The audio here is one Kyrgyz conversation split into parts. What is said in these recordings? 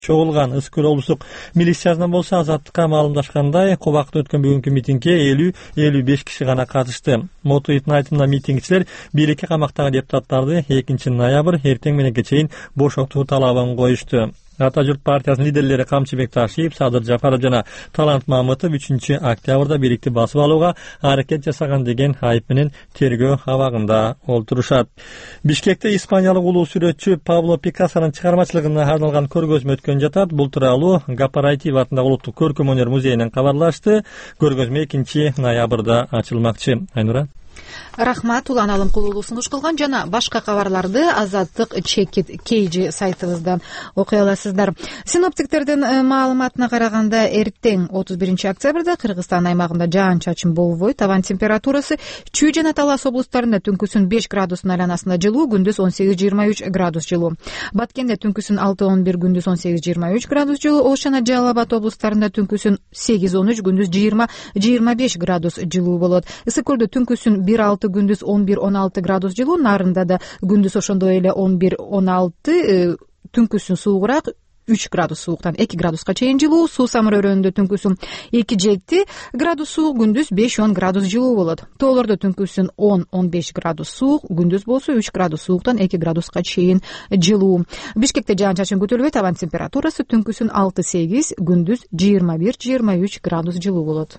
Чогулган Ысыкөл облустук милициясынан болсо азаттыкка маалымдашкандай, кубакта өткөн бүгүнкү митингге 50-55 киши гана катышты. Мотуиттин айтымында митингчилер бийликке камактагы депутаттарды 2 ноябрь эртең мененге чейин бошотуу талабын коюшту. Ата журт партиясынын лидерлери Камчыбек Ташиев, Садыр Жапаров жана Талант Мамытов 3 октябрда бийликти басып алууга аракет жасаган деген айып менен тергөө абагында олтурушат. Бишкекте испаниялык улуу сүрөтчү Пабло Пикассонун чыгармачылыгына арналган көргөзмө өткөн жатат. Бул тууралуу Гапарайтиев атындагы улуттук көркөм өнөр музейинен кабарлашты. Көргөзмө 2 ноябрда ачылмакчы. Айнура. Рахмат, Улан Алымкулуулу сунуш кылган жана башка кабарларды Азаттык Чекит KG сайтыбыздан окуй аласыздар. Синоптиктердин маалыматына караганда эртең 31 октябрда Кыргызстан аймагында жаан-чачын болбойт. Абан температурасы Чүй жана Талас облустарында түнкүсүн 5 градустун айланасында жылуу, күндүз 18-23 градус жылуу. Баткенде түнкүсүн 6-11, күндүз 18-23 градус жылуу. Ош жана Жалал Абад облустарында түнкүсүн 8-13, күндүз 20-25 градус жылуу болот. Ысык-Көлдө түнкүсүн 1-6, күндүз 11-16 градус жылуу. Нарында да күндүз ошондой эле 11-16, түнкүсүн суугураак 3 градус сууктан 2 градуска чейин жылуу. Суу Самыр өрөөнүндө түнкүсүн 2-7 градус суук, күндүз 5-10 градус жылуу болот. Тоолордо түнкүсүн 10-15 градус суук, күндүз болсо 3 градус сууктан 2 градуска чейин жылуу. Бишкекте жаан-чачын күтүлбөйт. Абан температурасы түнкүсүн 6-8, күндүз 21-23 градус жылуу болот.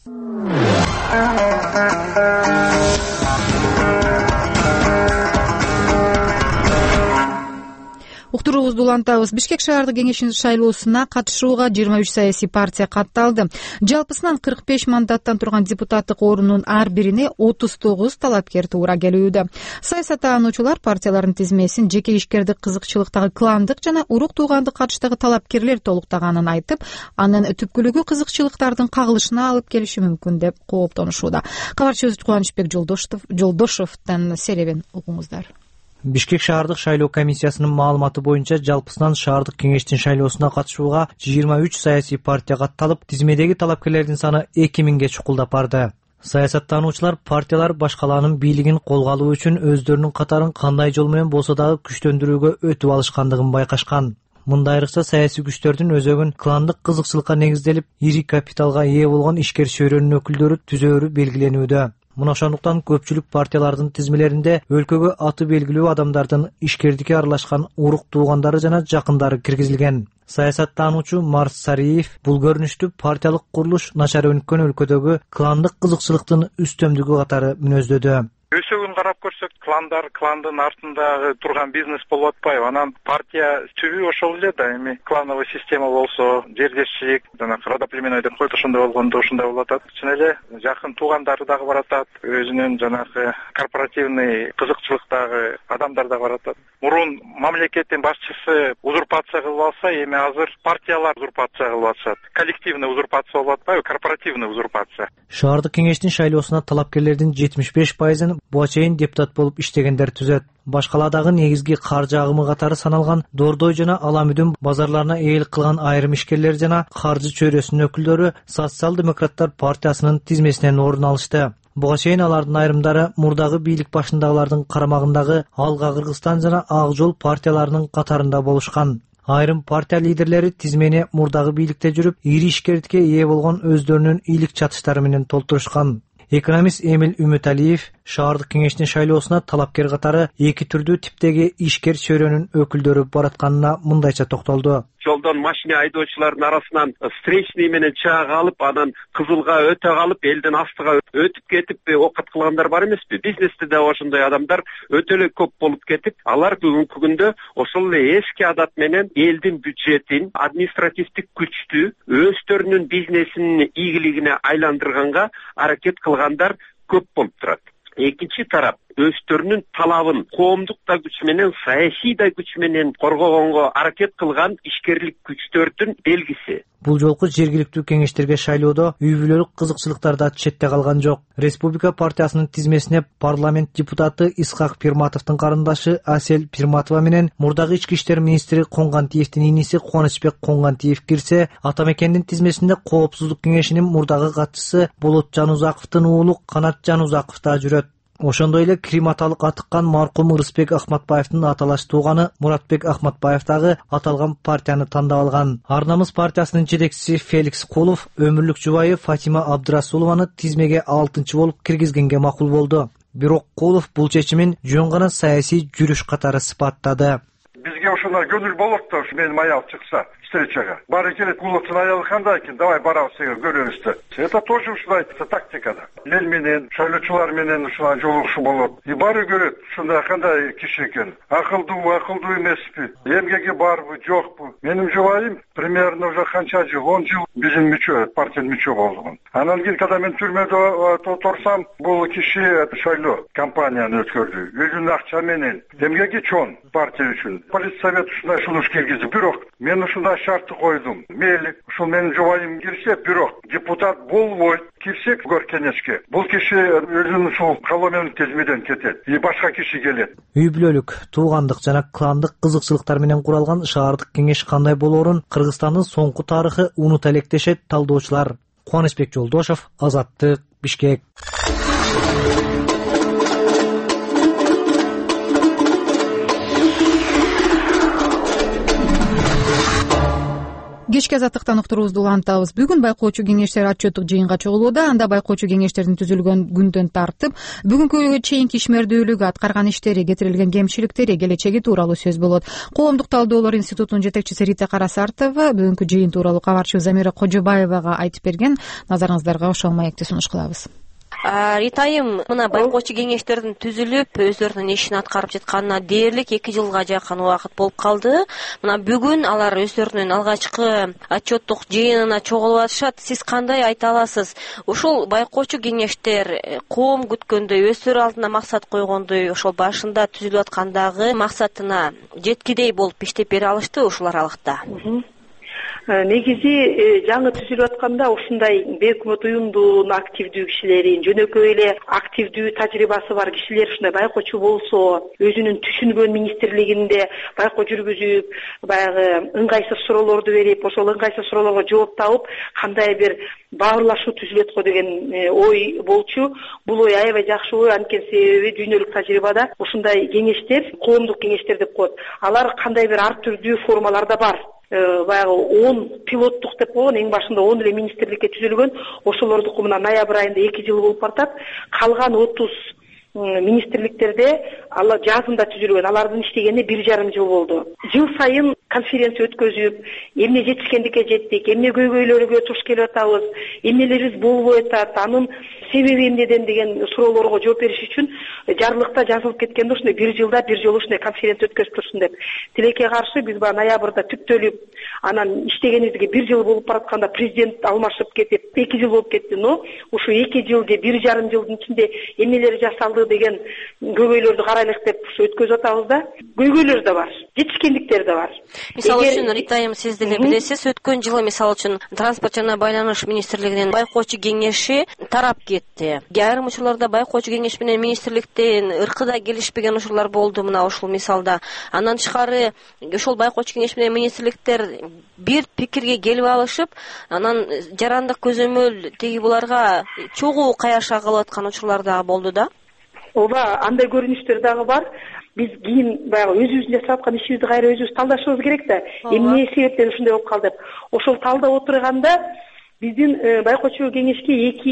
Уктуруубузду улантабыз. Бишкек шаардык кеңешинин шайлоосуна катышууга 23 саясий партия катталды. Жалпысынан 45 мандаттан турган депутаттык орунун ар бирине 39 талапкер туура келүүдө. Саясаттануучулар партиялардын тизмесин жеке ишкердик, кызыкчылыктагы кландык жана урук туугандык катыштагы талапкерлер толуктаганын айтып, анын түпкүлүгү кызыкчылыктардын кагылышына алып келиши мүмкүн деп кооптонушууда. Кабарчыбыз Кубанычбек Жолдошовдун серебин угуңуздар. Бишкек шаардык шайлоо комиссиясынын маалыматы боюнча жалпысынан шаардык кеңештин шайлоосуна катышууга 23 саясий партия катталып, тизмедеги талапкерлердин саны 2000ге чукулдап барды. Саясаттануучулар партиялар башкаларынын бийлигин колго алуу үчүн өздөрүнүн катарын кандай жол менен болсо дагы күчтөндүрүүгө өтүп алышкандыгын байкашкан. Мында айрыкча саясий күчтөрдүн өзөгүн кландык кызыкчылыкка негизделип, ири капиталга ээ болгон ишкер чөйрөнүн өкүлдөрү түзөөрү белгиленүүдө. Мына ошондуктан көпчүлүк партиялардын тизмелеринде өлкөгө аты белгилүү адамдардын ишкердикке аралашкан урук туугандары жана жакындары киргизилген. Саясаттануучу Марс Сариев бул көрүнүштү партиялык курулуш начар өнүккөн өлкөдөгү кландык кызыкчылыктын үстөмдүгү катары мүнөздөдү. Өсөгүн карап көрсөк, кландын артында турган бизнес болуп атпайбы? Анан партия түбү ошол эле да, эми клановый система болсо, жердешчилик, жанагы родоплеменный деп коет, ошондой болгондо ушундай болуп атат. Чын эле жакын туугандары дагы баратат, өзүнүн жанагы корпоративный кызыкчылыктагы адамдар да баратат. Мурун мамлекеттин башчысы узурпация кылып алса, эми азыр партиялар узурпация кылып атышат. Коллективный узурпация болуп атпайбы, корпоративный узурпация. Шаардык кеңештин шайлоосуна талапкерлердин 75%-ын буга чейин депутат болуп иштегендер түзөт. Башкаладагы негизги каржы агымы катары саналган Дордой жана Аламүдүн базарларына ээлик кылган айрым ишкерлер жана каржы чөйрөсүнүн өкүлдөрү социал-демократтар партиясынын тизмесинен орун алышты. Буга чейин алардын айрымдары мурдагы бийлик башындагылардын карамагындагы Алга Кыргызстан жана Ак Жол партияларынын катарында болушкан. Айрым партия лидерлери тизмени мурдагы бийликте жүрүп, ири ишкердикке ээ болгон өздөрүнүн ийлик чатыштары менен толтурушкан. Экономист Эмил Үмүталиев шаардык кеңештин шайлоосуна талапкер катары эки түрдүү типтеги ишкер чөйрөнүн өкүлдөрү баратканына мындайча токтолду. Жолдон машина айдоочулардын арасынан встречный менен чыга калып, анан кызылга өтө калып, элдин астыга өтүп кетип окат кылгандар бар эмеспи? Бизнесте да ошондой адамдар өтө эле көп болуп кетип, алар бүгүнкү күндө ошол эле эски адат менен элдин бюджетин, административдик күчтү өздөрүнүн бизнесинин ийгилигине айландырганга аракет кылгандар көп болуп турат. Экинчи тарап өздөрүнүн талабын коомдук да күч менен, саясий да күч менен коргогонго аракет кылган ишкерлик күчтөрдүн белгиси. Бул жолку жергиликтүү кеңештерге шайлоодо үй бүлөлүк кызыкчылыктар да четте калган жок. Республика партиясынын тизмесине парламент депутаты Исхак Пирматовдун карындашы Асель Пирматова менен мурдагы ички иштер министри Коңгантиевдин иниси Кубанычбек Коңгантиев кирсе, ата мекендин тизмесинде коопсуздук кеңешинин мурдагы катчысы Болот Жанузаковдун уулу Канат Жанузаков да жүрөт. Ошондой эле крематалык атыккан маркум Ырысбек Ахматбаевдин аталаш тууганы Муратбек Ахматбаев дагы аталган партияны тандап алган. Ар намыс партиясынын жетекчиси Феликс Кулов өмүрлүк жубайы Фатима Абдрасулованы тизмеге 6-чы болуп киргизгенге макул болду. Бирок Кулов бул чечимин жөн гана саясий жүрүш катары сыпаттады. Бизге ошондой көңүл болот да, менин аял чыкса встречага. Бары келет, Куловдун аялы кандай экен, давай барабыз сага көрөбүз. Это тоже ушундай тактикада. Эл менен, шайлоочулар менен ушундай жолугушуу болот. И бары көрөт, ушундай кандай киши экен. Акылдуу эмеспи? Эмгеги барбы, жокпу? Менин жубайым примерно уже канча жыл, 10 жыл биздин мүчө, партиянын мүчө болгон. Анан кийин когда мен түрмөдө отурсам, бул киши шайлоо кампанияны өткөрдү. Өзүнүн акча менен. Эмгеги чоң партия үчүн. Политсовет ушундай сунуш киргизди. Бирок мен ушундай шартты койдум. Мейли, ушул менин жубайым кирсе, бирок депутат болбойт. Кирсек кеңешке. Бул киши өзүнүн ушул калоо менен тизмеден кетет. И башка киши келет. Үй бүлөлүк, туугандык жана кландык кызыкчылыктар менен куралган шаардык кеңеш кандай болоорун Кыргызстандын соңку тарыхы унута элек дешет талдоочулар. Кубанычбек Жолдошов, Азаттык, Бишкек. Кечки Азаттыктан уктуруубузду улантабыз. Бүгүн байкоочу кеңештер отчеттук жыйынга чогулууда. Анда байкоочу кеңештердин түзүлгөн күндөн тартып, бүгүнкү чейинки ишмердүүлүгү, аткарган иштери, кетирилген кемчиликтери, келечеги тууралуу сөз болот. Коомдук талдоолор институтунун жетекчиси Рита Карасартова бүгүнкү жыйын тууралуу кабарчы Замира Кожобаевага айтып берген. Назарыңыздарга ошол маекти сунуш кылабыз. Ритайым, мына байкоочу кеңештердин түзүлүп, өздөрүнүн ишин аткарып жатканына дээрлик 2 жылга жакын убакыт болуп калды. Мына бүгүн алар өздөрүнүн алгачкы отчеттук жыйынына чогулуп атышат. Сиз кандай айта аласыз? Ушул байкоочу кеңештер коом күткөндөй, өздөрү алдына максат койгондой, ошол башында түзүлүп аткандагы максатына жеткидей болуп иштеп бере алышты ушул аралыкта? Негизи жаңы түзүлүп атканда ушундай бейөкмөт уюмдун активдүү кишилери, жөнөкөй эле активдүү тажрыйбасы бар кишилер ушундай байкоочу болсо, өзүнүн түшүнгөн министрлигинде байкоо жүргүзүп, баягы ыңгайсыз суроолорду берип, ошол ыңгайсыз суроолорго жооп табып, кандай бир баарлашуу түзүлөт го деген ой болчу. Бул ой аябай жакшы ой, анткени себеби дүйнөлүк тажрыйбада ушундай кеңештер, коомдук кеңештер деп коет. Алар кандай бир ар түрдүү формаларда бар. Баягы 10 пилоттук деп койгон, эң башында 10 эле министрликке түзүлгөн, ошолордуку мына ноябрь айында 2 жыл болуп бартат. Калган 30 министрликтерде алар жазында түзүлгөн, алардын иштегенине 1,5 жыл болду. Жыл сайын конференция өткөзүп, эмне жетишкендикке жеттик, эмне көйгөйлөргө туш келип атабыз, эмнелерибиз болбой атат, анын себеби эмнеден деген суроолорго жооп бериш үчүн жарлыкта жазылып кеткенде ушундай 1 жылда 1 жолу ушундай конференция өткөзүп турсун деп. Тилекке каршы биз баягы ноябрда түптөлүп, анан иштегенибизге 1 жыл болуп баратканда президент алмашып кетип 2 жыл болуп кетти. Но ушу 2 жыл же 1,5 жылдын ичинде эмнелер жасалды деген көйгөйлөрдү карайлык деп өткөзүп атабыз да. Көйгөйлөр да бар, жетишкендиктер да бар. Мисалы үчүн Ритайым, сиз деле билесиз, өткөн жылы мисалы үчүн транспорт жана байланыш министрлигинин байкоочу кеңеши тарап кетти. Айрым учурларда байкоочу кеңеш менен министрликтен ыркыда келишпеген учурлар болду мына ушул мисалда. Андан тышкары ошол байкоочу кеңеш менен министрликтер бир пикирге келип алышып, анан жарандык көзөмөл теги буларга чогуу каяша кылып аткан учурлар дагы болду да. Ооба, андай көрүнүштөр дагы бар. Биз кийин баягы өзүбүздүн жасап аткан ишибизди кайра өзүбүз талдашыбыз керек да. Эмне себептен ушундай болуп калды деп. Ошол талдап отурганда биздин байкоочу кеңешке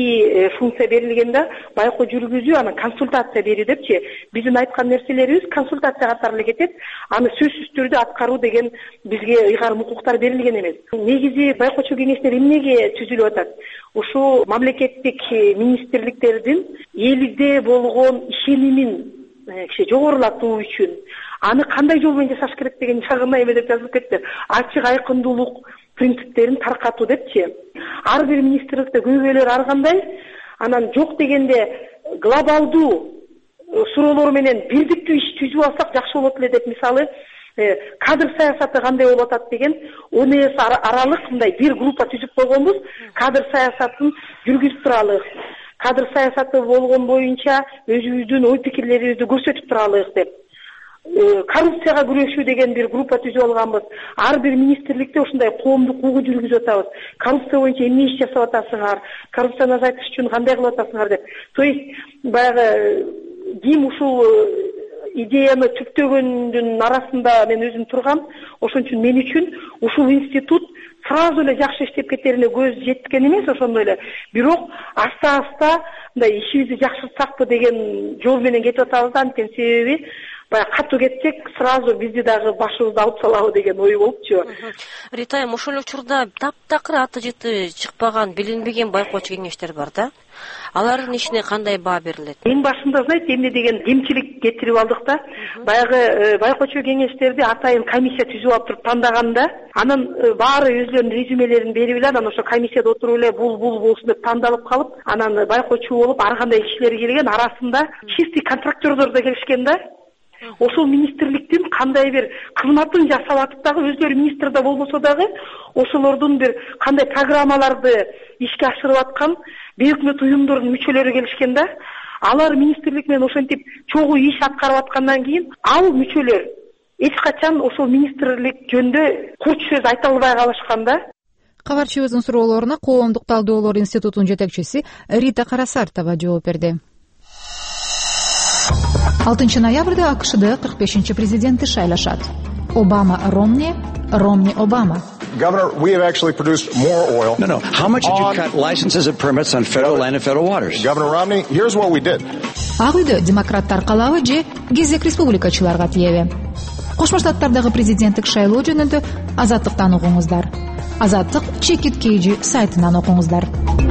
2 функция берилген да, байкоо жүргүзүү, анан консультация берүү депчи. Биздин айткан нерселерибиз консультация катары эле кетет, аны сөзсүз түрдө аткаруу деген бизге ыйгарым укуктар берилген эмес. Негизи байкоочу кеңештер эмнеге түзүлүп атат? Ушу мамлекеттик министрликтердин элде болгон ишенимин жогорулатуу үчүн аны кандай жол менен жасаш керек деген жагына эме деп жазылып кетти. Ачык айкындуулук принциптерин таркатуу депчи. Ар бир министрликте көйгөйлөр ар кандай, анан жок дегенде глобалдуу суроолор менен бирдиктүү иш түзүп алсак жакшы болот эле деп, мисалы кадр саясаты кандай болуп атат деген 10 эс аралык мындай бир группа түзүп койгонбуз. Кадр саясатын жүргүзүп туралык. Кадр саясаты болгон боюнча өзүбүздүн ой пикирлерибизди көрсөтүп туралык деп. Коррупцияга күрөшүү деген бир группа түзүп алганбыз. Ар бир министрликте ушундай коомдук угуу жүргүзүп атабыз. Коррупция боюнча эмне иш жасап атасыңар, коррупцияны азайтыш үчүн кандай кылып атасыңар деп. То есть баягы ким ушул идеяны түптөгөндүн арасында мен өзүм тургам. Ошон үчүн мен үчүн ушул институт сразу эле жакшы иштеп кетерине көз жеткен эмес, ошондой эле. Бирок аста мындай ишибизди жакшыртсакпы деген жол менен кетип атабыз да. Анткени себеби баягы катуу кетсек, сразу бизди дагы башыбызды алып салабы деген ой болупчу. Рита айым, ошол учурда таптакыр аты жыты чыкпаган, билинбеген байкоочу кеңештер бар да. Алардын ишине кандай баа берилет? Эң башында, знаете, эмне деген кемчилик кетирип алдык да. Баягы байкоочу кеңештерди атайын комиссия түзүп алып туруп тандаганда, анан баары өзлөрүнүн резюмелерин берип эле, анан ошо комиссияда отуруп эле бул болсун деп тандалып калып, анан байкоочу болуп ар кандай кишилер келген, арасында чистый контрактордор да келишкен да. Ошол министрликтин кандай бир кызматын жасап атып дагы, өзлөрү министрда болбосо дагы, ошолордун бир кандай программаларды ишке ашырып аткан бейөкмөт уюмдордун мүчөлөрү келишкен да. Алар министрлик менен ошентип чогуу иш аткарып аткандан кийин, ал мүчөлөр эч качан ошол министрлик жөнүндө курч сөз айта албай калышкан да. Кабарчыбыздын суроолоруна Коомдук талдоолор институтунун жетекчиси Рита Карасартова жооп берди. 6 ноябрда АКШда 45-чи президентти шайлашат. Обама Ромни, Ромни Обама. Governor, we have actually produced more oil. No. How much did you cut licenses and permits on federal land and federal waters? Governor Romney, here's what we did. Ак үйдө демократтар калабы же кезек республикачыларга тиеби? Кошмо Штаттардагы президенттик шайлоо жөнүндө Азаттыктан окуңуздар. Азаттык Чекит KG сайтынан окуңуздар.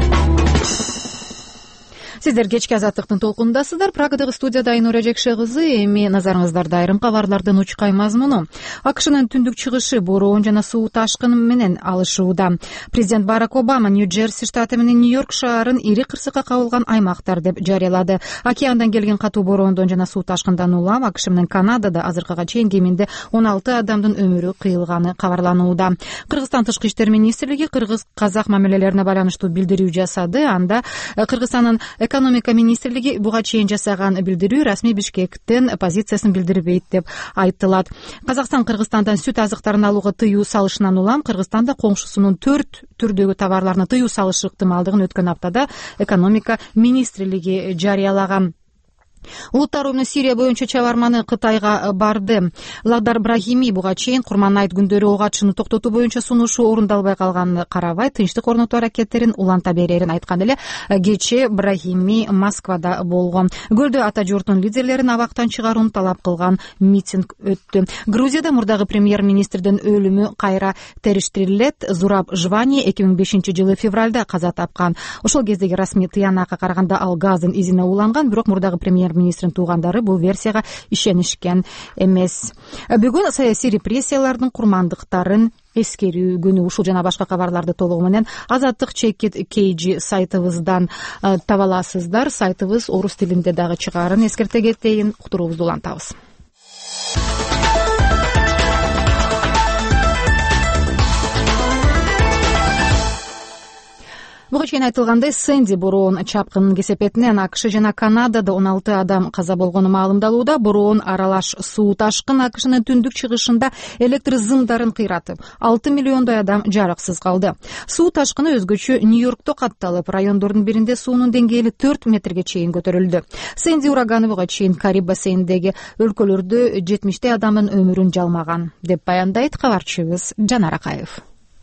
Сиздер кечки Азаттыктын толкунундасыздар. Прагадагы студияда Айнура Жекше кызы. Эми назарыңыздарда айрым кабарлардын учкай мазмуну. АКШнын түндүк чыгышы бороон жана суу ташкыны менен алышууда. Президент Барак Обама Нью-Джерси штаты менен Нью-Йорк шаарын ири кырсыкка кабылган аймактар деп жарыялады. Океандан келген катуу бороондон жана суу ташкындан улам АКШ менен Канадада азыркыга чейин кеминде 16 адамдын өмүрү кыйылганы кабарланууда. Кыргызстан тышкы иштер министрлиги кыргыз-казак мамилелерине байланыштуу билдирүү жасады. Анда Кыргызстандын экономика министрлиги буга чейин жасаган билдирүү расмий Бишкектин позициясын билдирбейт деп айтылат. Казакстан Кыргызстандан сүт азыктарын алууга тыюу салышынан улам Кыргызстанда коңшусунун 4 түрдөгү товарларына тыюу салышы ыктымалдыгын өткөн аптада экономика министрлиги жарыялаган. Улуттар уюму Сирия боюнча чабарманы Кытайга барды. Лагдар Брахими буга чейин Курман айт күндөрү ок атышууну токтотуу боюнча сунушу орундалбай калганына карабай тынчтык орнотуу аракеттерин уланта берерин айткан эле кечээ Брахими Москвада болгон. Көлдө ата журтунун лидерлерин абактан чыгарууну талап кылган митинг өттү. Грузияда мурдагы премьер-министрдин өлүмү кайра териштирилет. Зураб Жвани 2005-жылы февралда каза тапкан. Ошол кездеги расмий тыянакка караганда ал газдын изине уланган, бирок мурдагы премьер-министрдин туугандары бул версияга ишенишкен эмес. Бүгүн саясий репрессиялардын курмандыктарын эскерүү күнү. Ушул жана башка кабарларды толугу менен Азаттык Чекит KG сайтыбыздан таба аласыздар. Сайтыбыз орус тилинде дагы чыгарын эскерте кетейин. Уктуруубузду улантабыз. Буга чейин айтылгандай, Сэнди бороон чапкынын кесепетинен АКШ жана Канадада 16 адам каза болгону маалымдалууда. Бороон аралаш суу ташкын АКШнын түндүк чыгышында электр зымдарын кыйратып, 6 миллиондой адам жарыксыз калды. Суу ташкыны өзгөчө Нью-Йоркто катталып, райондордун биринде суунун деңгээли 4 метрге чейин көтөрүлдү. Сэнди ураганы буга чейин Кариб бассейниндеги өлкөлөрдө 70 адамдын өмүрүн жалмаган, деп баяндайт кабарчыбыз Жанар Акаев.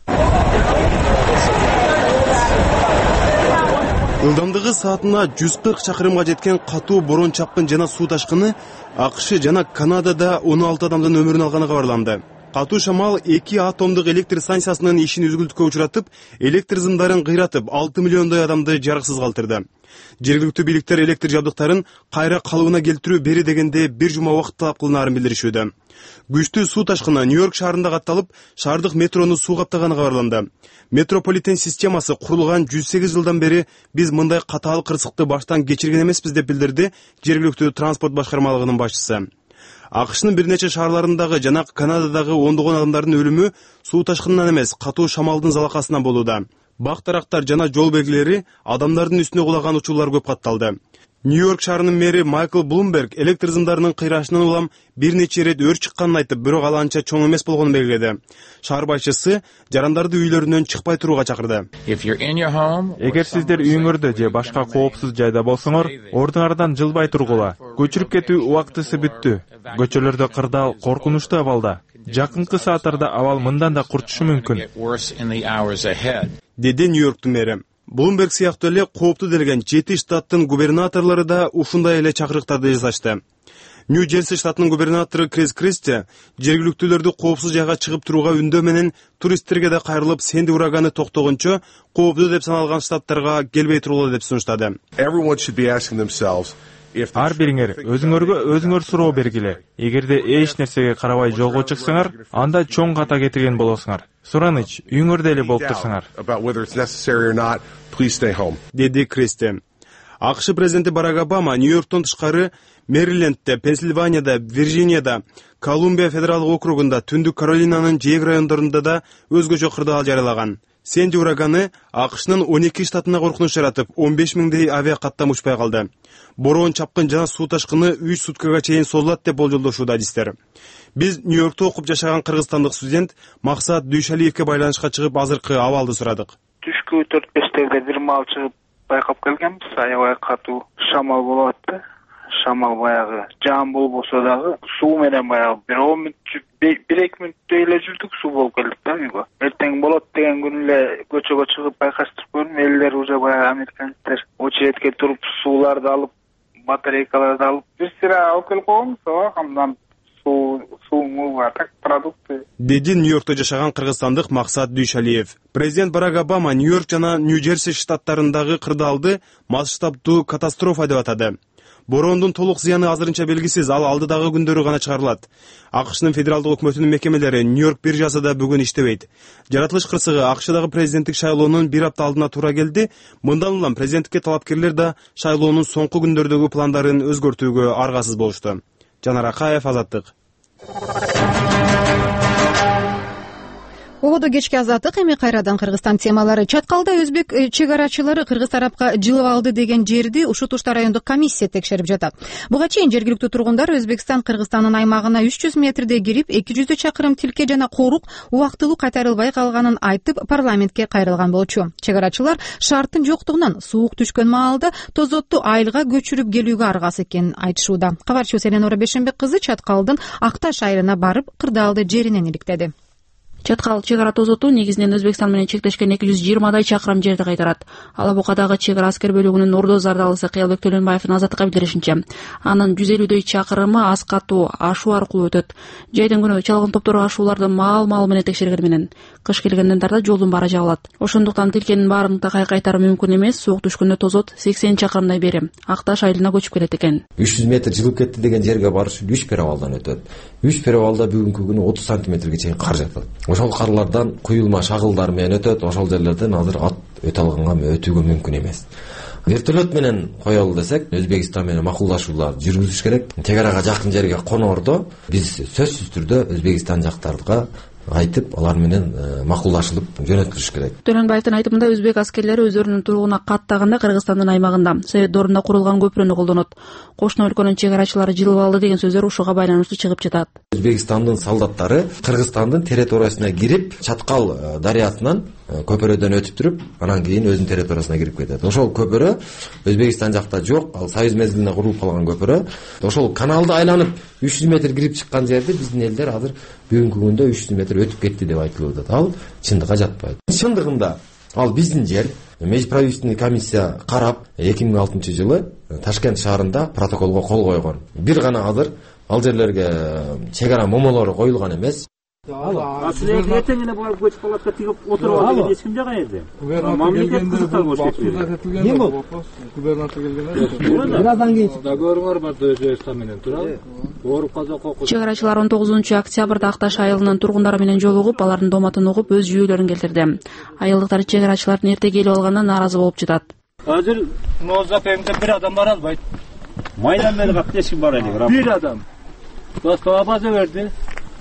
Ылдамдыгы саатына 140 чакырымга жеткен катуу бороон чапкын жана суу ташкыны АКШ жана Канадада 16 адамдын өмүрүн алганы кабарланды. Катуу шамал 2 атомдук электр станциясынын ишин үзгүлтүккө учуратып, электр зымдарын кыйратып, 6 миллиондой адамды жарыксыз калтырды. Жергиликтүү бийликтер электр жабдыктарын кайра калыбына келтирүү бери дегенде 1 жума убакыт талап кылынаарын билдиришүүдө. Күчтүү суу ташкыны Нью-Йорк шаарында катталып, шаардык метрону суу каптаганы кабарланды. Метрополитен системасы курулган 108 жылдан бери биз мындай катаал кырсыкты баштан кечирген эмеспиз деп билдирди жергиликтүү транспорт башкармалыгынын башчысы. АКШнын бир нече шаарларындагы жана Канададагы ондогон адамдардын өлүмү суу ташкынынан эмес, катуу шамалдын залакасынан болууда. Бак тарактар жана жол белгилери адамдардын үстүнө кулаган учурлар көп катталды. Нью-Йорк шаарынын мэри Майкл Блумберг электр зымдарынын кыйрашынан улам бир нече ирет өрт чыкканын айтып, бирок ал анча чоң эмес болгонун белгиледи. Шаар башчысы жарандарды үйлөрүнөн чыкпай турууга чакырды. Эгер сиздер үйүңөрдө же башка коопсуз жайда болсоңор, ордуңардан жылбай тургула. Көчүрүп кетүү убактысы бүттү. Көчөлөрдө кырдаал коркунучтуу абалда. Жакынкы сааттарда абал мындан да курчушу мүмкүн, деди Нью-Йорктун мэри. Блумберг сыяктуу эле кооптуу делген 7 штаттын губернаторлору да ушундай эле чакырыктарды жасашты. Нью-Джерси штатынын губернатору Крис Кристи жергиликтүүлөрдү коопсуз жайга чыгып турууга үндөө менен туристтерге да кайрылып, Сэнди ураганы токтогончо кооптуу деп саналган штаттарга келбей тургула деп сунуштады. Ар бириңер өзүңөргө өзүңөр суроо бергиле. Эгерде эч нерсеге карабай жолго чыксаңар, анда чоң ката кетирген болосуңар. Сураныч, үйүңөрдө эле болуп турсаңар, деди Кристи. АКШ президенти Барак Обама Нью-Йорктон тышкары Мэрилендте, Пенсильванияда, Вирджинияда, Колумбия федералдык округунда, Түндүк Каролинанын жээк райондорунда да өзгөчө кырдаал жарыялаган. Сэнди ураганы АКШнын 12 штатына коркунуч жаратып, 15 миңдей авиа каттам учпай калды. Бороон чапкын жана суу ташкыны 3 суткага чейин созулат деп болжолдошууда адистер. Биз Нью-Йоркто окуп жашаган кыргызстандык студент Максат Дүйшалиевке байланышка чыгып азыркы абалды сурадык. Түшкү 4-5 бир маал чыгып байкап келгенбиз. Аябай катуу шамал болуп атты. Шамал баягы жаам болбосо дагы суу менен баягы 1-2 мүнөттөй эле жүрдүк, суу болуп келдик да үйгө. Эртең болот деген күнү эле көчөгө чыгып байкаштырып көрдүм. Элдер уже баягы американецтер очередке туруп сууларды алып, батарейкаларды алып, бир сыра алып келип койгонбуз, андан суу так продукты. Деди Нью-Йоркто жашаган кыргызстандык Максат Дүйшалиев. Президент Барак Обама Нью-Йорк жана Нью-Джерси штаттарындагы кырдаалды масштабдуу катастрофа деп атады. Бороондун толук зыяны азырынча белгисиз, ал алдыдагы күндөрү гана чыгарылат. АКШнын федералдык өкмөтүнүн мекемелери Нью-Йорк биржасы да бүгүн иштебейт. Жаратылыш кырсыгы АКШдагы президенттик шайлоонун бир апта алдына туура келди. Мындан улам президенттикке талапкерлер да шайлоонун соңку күндөрдөгү пландарын өзгөртүүгө аргасыз болушту. Жанар Акаев, Азаттык. Ободо кечки Азаттык, эми кайрадан Кыргызстан темалары. Чаткалда өзбек чек арачылары Кыргыз тарапка жылып алды деген жерди Ушу Тушта райондук комиссия текшерип жатат. Буга чейин жергиликтүү тургундар Өзбекстан Кыргызстандын аймагына 300 метрде кирип, 200 чакырым тилке жана корук убактылуу кайтарылбай калганын айтып, парламентке кайрылган болчу. Чек арачылар шарттын жоктугунан суук түшкөн маалда тозотту айылга көчүрүп келүүгө аргасыз экенин айтышууда. Кабарчыбыз Эленора Бешенбек кызы Чаткалдын Акташ айылына барып, кырдаалды жеринен иликтеди. Чаткал чек ара тозоту негизинен Өзбекстан менен чектешкен 220 чакырым жерди кайтарат. Алабукадагы чек ара аскер бөлүгүнүн ордо зардалысы Кыялбек Төлөнбаевдин Азаттыкка билдиришинче, анын 150 чакырымы аз катуу ашуу аркылуу өтөт. Жайдын күнү чалгын топтор ашууларды маал менен текшергени менен кыш келгенден тарта жолдун баары жабылат. Ошондуктан тилкенин баарын кайтаруу мүмкүн эмес. Суук түшкөндө тозот 80 чакырымдай бери Акташ айылына көчүп келет экен. 300 метр жылып кетти деген жерге барыш 3 перевалдан өтөт. 3 перевалда бүгүнкү күнү 30 сантиметрге чейин кар жатат. Ошол карлардан куюлма шагылдар менен өтөт. Ошол жерлерден азыр ат өтө алганга өтүүгө мүмкүн эмес. Вертолет менен коелу десек, Өзбекстан менен макулдашуулар жүргүзүш керек. Чек арага жакын жерге конордо биз сөзсүз түрдө Өзбекстан жактарга айтып, алар менен макулдашылып жөнөтүлүш керек. Төлөнбаевдин айтымында өзбек аскерлери өздөрүнүн туругуна каттаганда Кыргызстандын аймагында Совет доорунда курулган көпүрөнү колдонот. Кошуна өлкөнүн чек арачылары жылып алды деген сөздөр ушуга байланыштуу чыгып жатат. Өзбекстандын солдаттары Кыргызстандын территориясына кирип, Чаткал дарыясынан көпөрөдөн өтүп туруп, анан кийин өзүнүн территориясына кирип кетет. Ошол көпөрө Өзбекстан жакта жок, ал Союз мезгилинде курулуп калган көпөрө. Ошол каналды айланып 300 метр кирип чыккан жерди биздин элдер азыр бүгүнкү күндө 300 метр өтүп кетти деп айтылып атат. Ал чындыкка жатпайт. Чындыгында ал биздин жер. Межправительственный комиссия карап 2006 жылы Ташкент шаарында протоколго кол койгон. Бир гана азыр ал жерлерге чек ара момолору коюлган эмес. Ертең эле буга көчүп калат тигип отуруп алып эч ким жага эле. Мамлекет кызыкта болуш керек. Ким бул? Губернатор келген. Бираздан кийин договоруңар бар Өзбекстан менен турабы? Чек арачылар 19 октябрда Акташ айылынын тургундары менен жолугуп, алардын дооматын угуп, өз жүйөлөрүн келтирди. Айылдыктар чек арачылардын эрте келип алганынан нааразы болуп жатат. Азыр Нозапемде бир адам бар албайт. Майдан менен кап эч ким бар эле. Бир адам. Басқа база берди.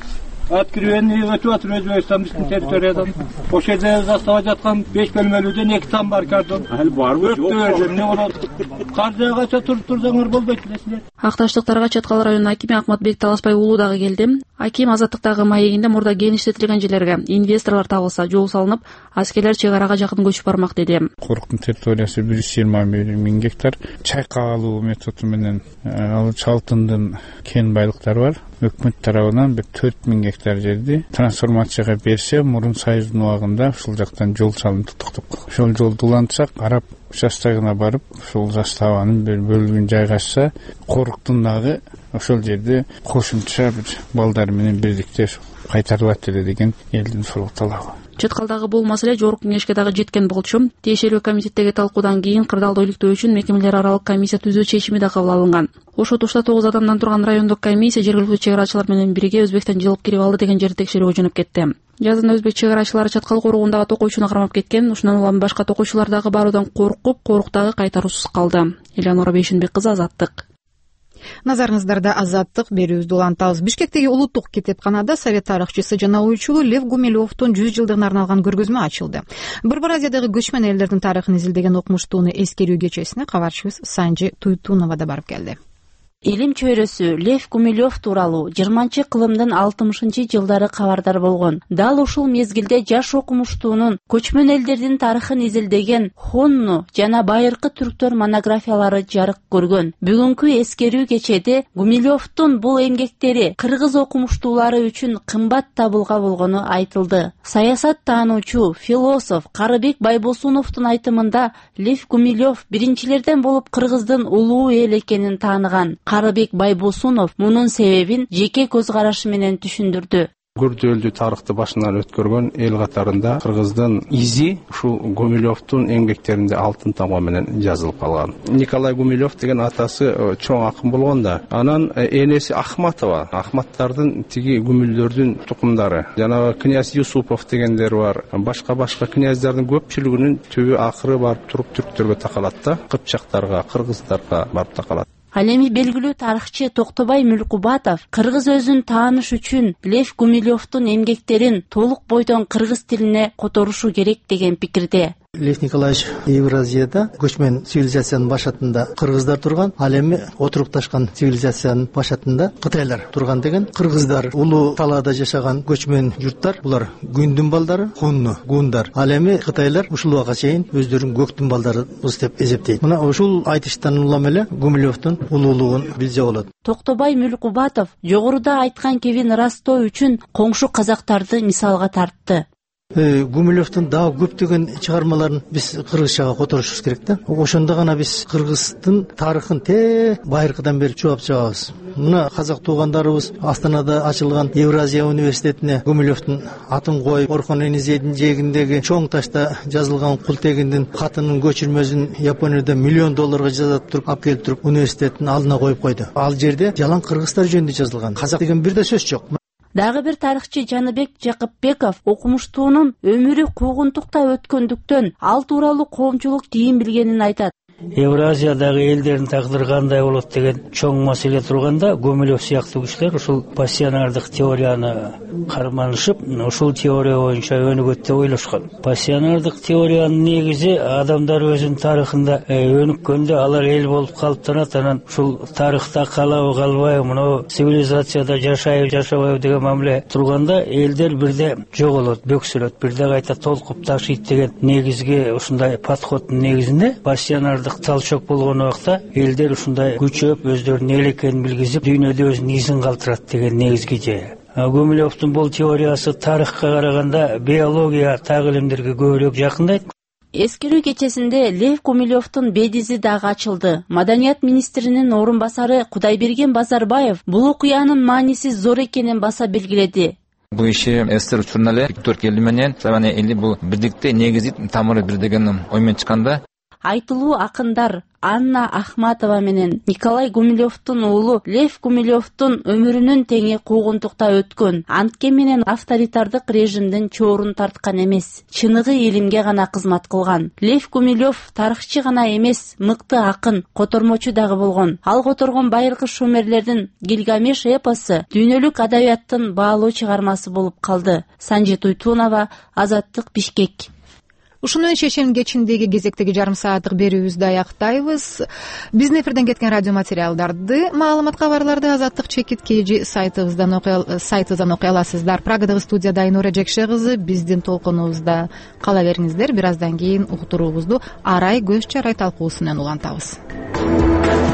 Открывение өтүп атыр Өзбекстан биздин территориядан. Ошол жерде застава жаткан 5 бөлмөлүүдөн 2 там бар кардон. Ал барбы жок? Эмне болот? Кар жаагача турсаңар болбойт элесиңер. Акташтыктарга Чаткал районунун акими Акматбек Таласбай уулу дагы келди. Аким Азаттыктагы маегинде мурда геништетилген жерлерге инвесторлор табылса жол салынып, аскерлер чек арага жакын көчүп бармак деди. Коруктун территориясы 121 миң гектар. Чайкалуу методу менен ал чалтындын кен байлыктары бар. Өкмөт тарабынан 4 миң гектар жерди трансформацияга берсе, мурун Союздун убагында ушул жактан жол салынып токтоп. Ошол жолду улантсак, араб участогуна барып, ушул заставанын бир бөлүгүн жайгашса, коруктун дагы ошол жерде кошумча бир балдар менен бирдикте кайтарылат деген элдин ушул талабы. Чаткалдагы бул маселе жогорку кеңешке дагы жеткен болчу. Тиешелүү комитеттеги талкуудан кийин кырдаалды иликтөө үчүн мекемелер аралык комиссия түзүү чечими да кабыл алынган. Ошо тушта 9 адамдан турган райондук комиссия жергиликтүү чек арачылар менен бирге Өзбектен жылып кирип алды деген жерде текшерүүгө жөнөп кетти. Жазында өзбек чек арачылары Чаткал коругундагы токойчуну кармап кеткен. Ушундан улам башка токойчулар дагы баруудан коркуп, коруктагы кайтаруусуз калды. Элеонора Бейшенбек кызы, Азаттык. Назарыңыздарда Азаттык берүүбүздү улантабыз. Бишкектеги улуттук китепканада совет тарыхчысы жана оюучу Лев Гумилевдун 100 жылдыгына арналган көргөзмө ачылды. Борбор Азиядагы көчмөн элдердин тарыхын изилдеген окумуштууну эскерүү кечесине кабарчыбыз Санжи Туйтунова да барып келди. Илим чөйрөсү Лев Гумилев тууралуу 20-кылымдын 60-жылдары кабардар болгон. Дал ушул мезгилде жаш окумуштуунун көчмөн элдердин тарыхын изилдеген Хонну жана байыркы түрктөр монографиялары жарык көргөн. Бүгүнкү эскерүү кечеде Гумилевдун бул эмгектери кыргыз окумуштуулары үчүн кымбат табылга болгону айтылды. Саясат таануучу, философ Карыбек Байбосуновдун айтымында Лев Гумилев биринчилерден болуп кыргыздын улуу эл экенин тааныган. Карыбек Байбосунов мунун себебин жеке көз карашы менен түшүндүрдү. Көрдөлдүү тарыхты башынан өткөргөн эл катарында кыргыздын изи ушул Гумилевдун эмгектеринде алтын тамга менен жазылып калган. Николай Гумилев деген атасы чоң акын болгон да, анан энеси Ахматова, Ахматтардын тиги Гумилдердин тукумдары. Жанагы князь Юсупов дегендер бар. Башка князьдардын көпчүлүгүнүн түбү акыры барып туруп түрктөргө такалат да, кыпчактарга, кыргыздарга барып такалат. Ал эми белгилүү тарыхчы Токтобай Мүлкубатов кыргыз өзүн тааныш үчүн Лев Гумилевдун эмгектерин толук бойдон кыргыз тилине которушу керек деген пикирде. Лев Николаевич Евразияда көчмөн цивилизациянын башатында кыргыздар турган, ал эми отурукташкан цивилизациянын башатында кытайлар турган деген. Кыргыздар улуу талаада жашаган көчмөн журттар, булар гүндүн балдары, хунну, гундар. Ал эми кытайлар ушул убакка чейин өздөрүн көктүн балдарыбыз деп эсептейт. Мына ушул айтыштан улам эле Гумилевдун улуулугун билсе болот. Токтобай Мүлкубатов жогоруда айткан кебин ырастоо үчүн коңшу казактарды мисалга тартты. Гумилевдин дагы көптөгөн чыгармаларын биз кыргызчага которушубуз керек да. Ошондо гана биз кыргыздын тарыхын байыркыдан бери чуап чыгабыз. Мына казак туугандарыбыз Астанада ачылган Евразия университетине Гумилевдин атын коюп, Орхон Энизейдин жээгиндеги чоң ташта жазылган Култегиндин хатынын көчүрмөсүн Японияда $1 миллион жазып туруп, алып келип туруп университеттин алдына коюп койду. Ал жерде жалаң кыргыздар жөнүндө жазылган. Казак деген бир да сөз жок. Дагы бир тарыхчы Жаныбек Жакыпбеков окумуштуунун өмүрү куугунтукта өткөндүктөн ал тууралуу коомчулук жийин билгенин айтат. Евразиядагы элдердин тагдыры кандай болот деген чоң маселе турганда Гумилев сыяктуу кишилер ушул пассионардык теорияны карманышып, ушул теория боюнча өнүгөт деп ойлошкон. Пассионардык теориянын негизи адамдар өзүнүн тарыхында өнүккөндө алар эл болуп калыптанат, анан ушул тарыхта калабы калбайбы, мына цивилизацияда жашайбы жашабайбы деген мамиле турганда элдер бирде жоголот, бөксөлөт, бирде кайта толкуп ташыйт деген негизги ушундай подходдун негизинде пассионардык талчок болгон убакта элдер ушундай күчөп өздөрүнүн эл экенин билгизип дүйнөдө өзүнүн изин калтырат деген негизги жайы. Гумилевдун бул теориясы тарыхка караганда биология так илимдерге көбүрөөк жакындайт. Эскерүү кечесинде Лев Гумилевдун бедизи дагы ачылды. Маданият министринин орун басары Кудайберген Базарбаев бул окуянын мааниси зор экенин баса белгиледи. Бул иши СССР учурунда эле Виктор Келли менен Савания эли бул бирдикте негизи тамыры бир деген ой менен чыкканда айтылуу акындар Анна Ахматова менен Николай Гумилевдин уулу Лев Гумилевдин өмүрүнүн теңи куугунтукта өткөн, антке менен авторитардык режимдин чоорун тарткан эмес, чыныгы элимге гана кызмат кылган. Лев Гумилев тарыхчы гана эмес, мыкты акын, котормочу дагы болгон. Ал которгон байыркы шумерлердин Гильгамеш эпосу дүйнөлүк адабияттын баалуу чыгармасы болуп калды. Санжи Туйтунова, Азаттык, Бишкек. Ушуну менен чечим кечиндеги кезектеги жарым сааттык берүүбүздү аяктайбыз. Биздин эфирден кеткен радио материалдарды, маалымат кабарларды Азаттык чекит KG сайтыбыздан окуй аласыздар. Прагадагы студияда Айнура Жекше кызы биздин толкунубузда кала бериңиздер. Бир аздан кийин уктуруубузду арай көз чарай талкуусу менен улантабыз.